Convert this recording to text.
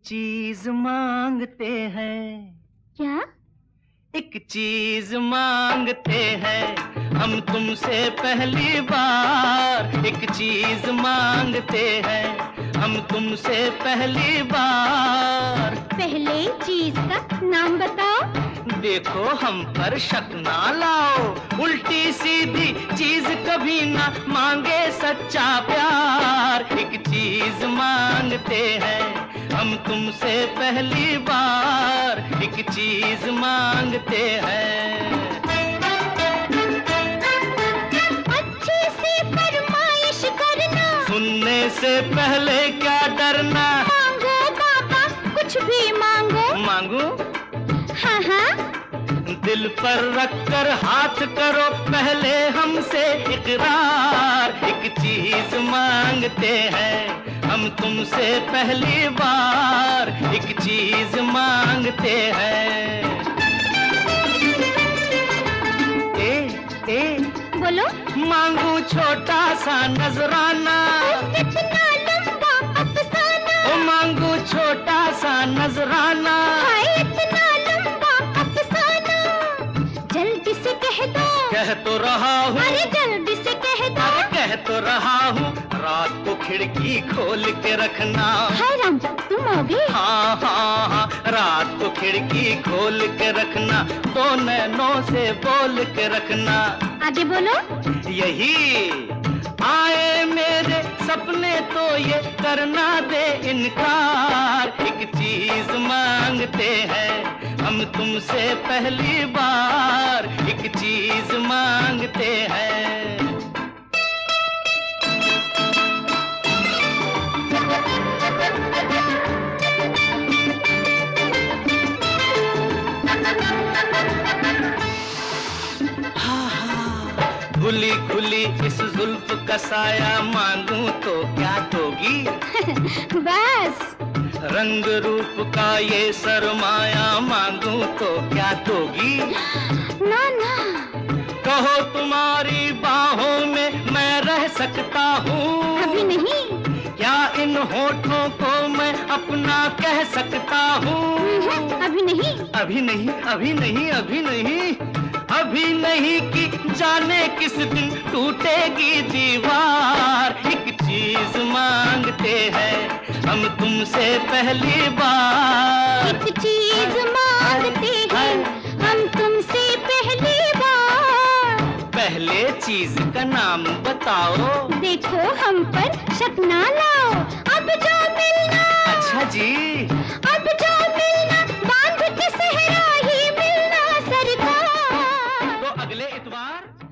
चीज मांगते हैं। क्या? एक चीज मांगते हैं हम तुमसे पहली बार। एक चीज मांगते हैं हम तुमसे पहली बार। पहले चीज का नाम बताओ। देखो हम पर शक ना लाओ, उल्टी सीधी चीज कभी ना मांगे सच्चा प्यार। एक चीज मांगते हैं हम तुमसे पहली बार। एक चीज मांगते हैं। अच्छे से फरमाइश करना, सुनने से पहले क्या डरना। मांगो बाबा कुछ भी मांगो। मांगू? हाँ हाँ। दिल पर रखकर हाथ करो पहले हमसे इकरार। एक चीज मांगते हैं हम तुमसे पहली बार। एक चीज मांगते हैं। ए बोलो। मांगू छोटा सा नजराना। इतना लंबा अफसाना। ओ मांगू छोटा सा नजराना। हाय इतना लंबा अफसाना। जल्दी से कह दो। कह तो रहा हूँ। अरे जल्दी से कह दो। अरे कह तो रहा हूँ, रात को खिड़की खोल के रखना। हाय राम तुम हो गए। हाँ हाँ हाँ, रात को खिड़की खोल के रखना, दो नैनों से बोल के रखना। आगे बोलो। यही आए मेरे सपने तो ये करना दे इनकार। एक चीज मांगते हैं हम तुमसे पहली बार। एक चीज मांगते हैं। खुली खुली इस जुल्फ का साया मांगूं तो क्या दोगी? बस। रंग रूप का ये सरमाया मांगूं तो क्या दोगी? ना ना। कहो तुम्हारी बाहों में मैं रह सकता हूँ। अभी नहीं। क्या इन होठों को मैं अपना कह सकता हूँ? अभी नहीं। अभी नहीं, अभी नहीं, अभी नहीं, अभी नहीं कि जाने किस दिन टूटेगी दीवार। एक चीज मांगते हैं हम तुमसे पहली बार। एक चीज मांगते हैं हम तुमसे पहली बार। पहले चीज का नाम बताओ। देखो हम पर शक ना लाओ। अब जो मिलना। अच्छा जी। अब जो मिलना बांध के सहरा ही मिलना सरकार। तो अगले इतवार